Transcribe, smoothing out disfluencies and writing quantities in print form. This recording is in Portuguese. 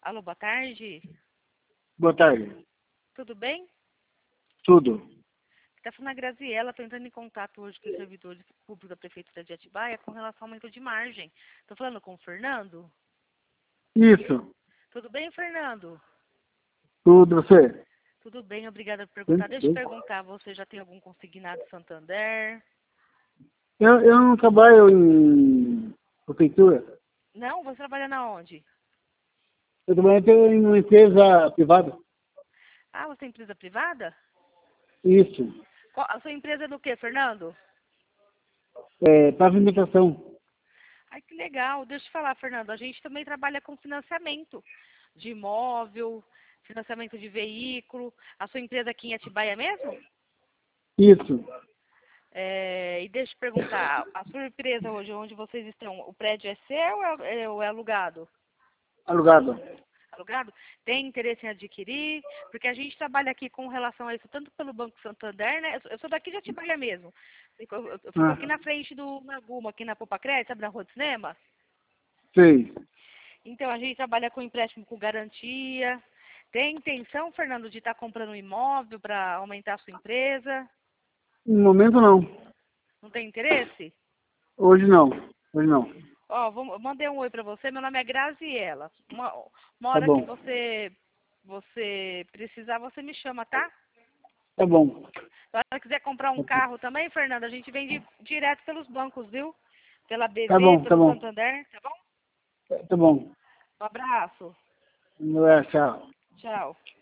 Alô, boa tarde. Boa tarde. Tudo bem? Tudo. Está falando a Graziella, estou entrando em contato hoje com os servidores públicos da Prefeitura de Atibaia com relação ao aumento de margem. Estou falando com o Fernando? Isso. Tudo bem, Fernando? Tudo, você? Tudo bem, obrigada por Bem, perguntar. Deixa eu bem. perguntar, você já tem algum consignado Santander? Eu não trabalho em prefeitura. Não? Você trabalha na onde? Eu trabalho em uma empresa privada. Ah, você é empresa privada? Isso. A sua empresa é do quê, Fernando? Pavimentação. Ai, que legal. Deixa eu te falar, Fernando. A gente também trabalha com financiamento de imóvel, financiamento de veículo. A sua empresa aqui em Atibaia mesmo? Isso. E deixa eu te perguntar, a sua empresa hoje, onde vocês estão, o prédio é seu ou é alugado? Alugado. Alugado? Tem interesse em adquirir? Porque a gente trabalha aqui com relação a isso, tanto pelo Banco Santander, né? Eu sou daqui de Atibaia mesmo. Eu fico Ah, aqui na frente do Naguma, aqui na Popacred, sabe, na Rua do Cinema? sei. Então, a gente trabalha com empréstimo com garantia. Tem intenção, Fernando, de estar comprando um imóvel para aumentar a sua empresa? No momento não. Não tem interesse? Hoje não. Hoje não. Ó, eu mandei um oi pra você, meu nome é Graziella. Uma Tá hora que bom. você precisar, você me chama, tá? Tá bom. Se você quiser comprar um carro também, Fernanda, a gente vende direto pelos bancos, viu? Pela Tá BV, bom, tá pelo bom. Santander, tá bom? Tá bom. Um abraço. Tchau. Tchau.